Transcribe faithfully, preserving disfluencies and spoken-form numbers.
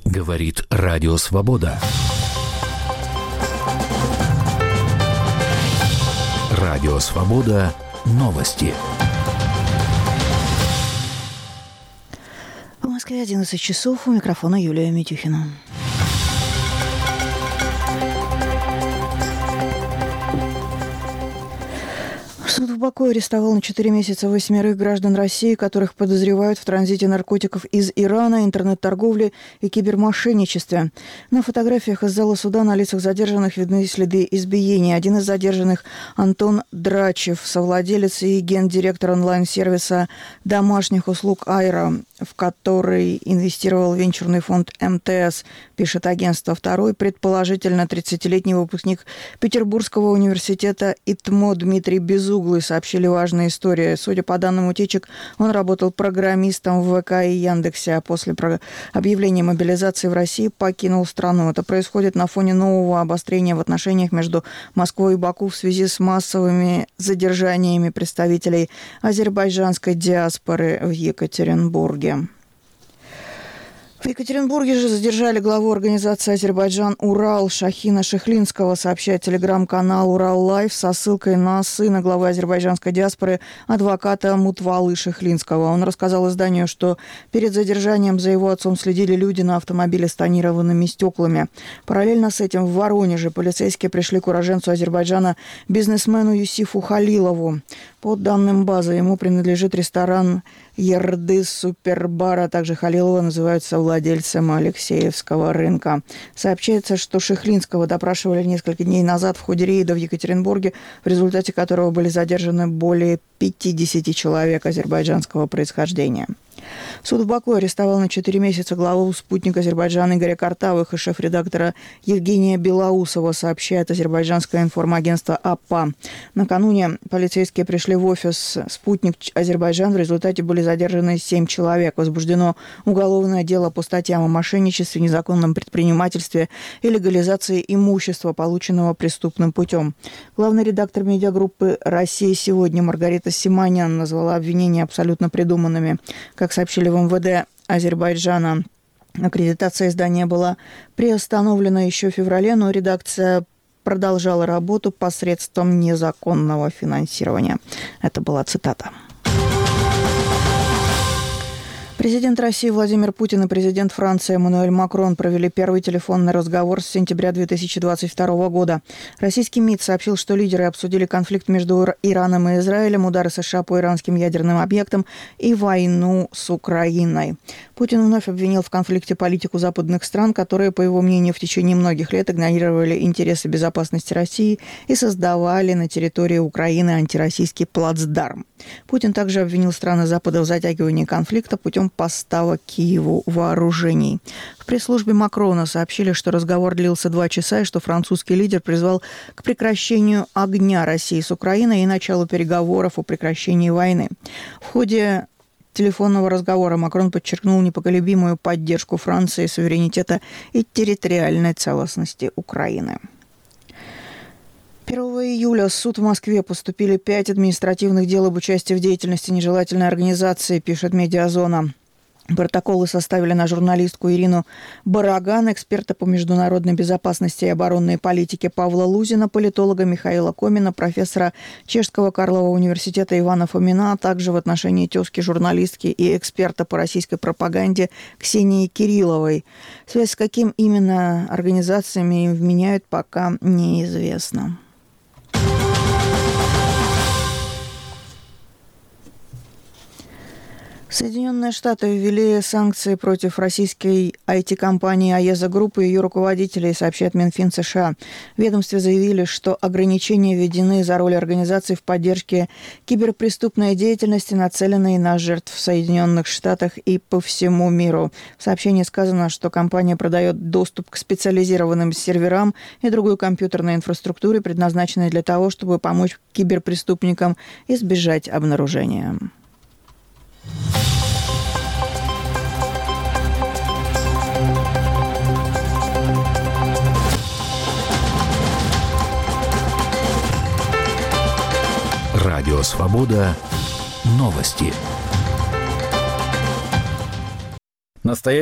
Говорит Радио Свобода. Радио Свобода. Новости. В Москве одиннадцать часов. У микрофона Юлия Митюхина. Суд в Баку арестовал на четыре месяца восьмерых граждан России, которых подозревают в транзите наркотиков из Ирана, интернет-торговле и кибермошенничестве. На фотографиях из зала суда на лицах задержанных видны следы избиения. Один из задержанных – Антон Драчев, совладелец и гендиректор онлайн-сервиса домашних услуг «Айра», в который инвестировал венчурный фонд эм тэ эс, пишет агентство. Второй, предположительно, тридцатилетний выпускник Петербургского университета ИТМО Дмитрий Безуглый, сообщили важные истории. Судя по данным утечек, он работал программистом в вэ ка и Яндексе, а после объявления мобилизации в России покинул страну. Это происходит на фоне нового обострения в отношениях между Москвой и Баку в связи с массовыми задержаниями представителей азербайджанской диаспоры в Екатеринбурге. В Екатеринбурге же задержали главу организации «Азербайджан-Урал» Шахина Шихлинского, сообщает телеграм-канал «Урал Лайв» со ссылкой на сына главы азербайджанской диаспоры, адвоката Мутвалы Шихлинского. Он рассказал изданию, что перед задержанием за его отцом следили люди на автомобиле с тонированными стеклами. Параллельно с этим в Воронеже полицейские пришли к уроженцу Азербайджана, бизнесмену Юсифу Халилову. По данным базы, ему принадлежит ресторан «Ердыс Супербар», а также Халилова называют совладельцем Алексеевского рынка. Сообщается, что Шихлинского допрашивали несколько дней назад в ходе рейда в Екатеринбурге, в результате которого были задержаны более пятьдесят человек азербайджанского происхождения. Суд в Баку арестовал на четыре месяца главу «Спутника» Азербайджана Игоря Картавых и шеф-редактора Евгения Белоусова, сообщает азербайджанское информагентство АПА. Накануне полицейские пришли в офис «Спутник Азербайджан». В результате были задержаны семь человек. Возбуждено уголовное дело по статьям о мошенничестве, незаконном предпринимательстве и легализации имущества, полученного преступным путем. Главный редактор медиагруппы «Россия сегодня» Маргарита Симонян назвала обвинения абсолютно придуманными. Как сообщили в эм вэ дэ Азербайджана, аккредитация издания была приостановлена еще в феврале, но редакция продолжала работу посредством незаконного финансирования. Это была цитата. Президент России Владимир Путин и президент Франции Эммануэль Макрон провели первый телефонный разговор с сентября две тысячи двадцать второго года. Российский МИД сообщил, что лидеры обсудили конфликт между Ираном и Израилем, удары США по иранским ядерным объектам и войну с Украиной. Путин вновь обвинил в конфликте политику западных стран, которые, по его мнению, в течение многих лет игнорировали интересы безопасности России и создавали на территории Украины антироссийский плацдарм. Путин также обвинил страны Запада в затягивании конфликта путем поставок Киеву вооружений. В пресс-службе Макрона сообщили, что разговор длился два часа и что французский лидер призвал к прекращению огня России с Украиной и началу переговоров о прекращении войны. В ходе телефонного разговора Макрон подчеркнул непоколебимую поддержку Франции, суверенитета и территориальной целостности Украины. первого июля в суд в Москве поступили пять административных дел об участии в деятельности нежелательной организации, пишет «Медиазона». Протоколы составили на журналистку Ирину Бараган, эксперта по международной безопасности и оборонной политике Павла Лузина, политолога Михаила Комина, профессора Чешского Карлова университета Ивана Фомина, а также в отношении тезки журналистки и эксперта по российской пропаганде Ксении Кирилловой. Связь с каким именно организациями им вменяют, пока неизвестно. Соединенные Штаты ввели санкции против российской ай ти-компании Аеза Групп и ее руководителей, сообщает Минфин США. В ведомстве заявили, что ограничения введены за роль организации в поддержке киберпреступной деятельности, нацеленной на жертв в Соединенных Штатах и по всему миру. В сообщении сказано, что компания продает доступ к специализированным серверам и другой компьютерной инфраструктуре, предназначенной для того, чтобы помочь киберпреступникам избежать обнаружения. Радио Свобода. Новости. Настоящий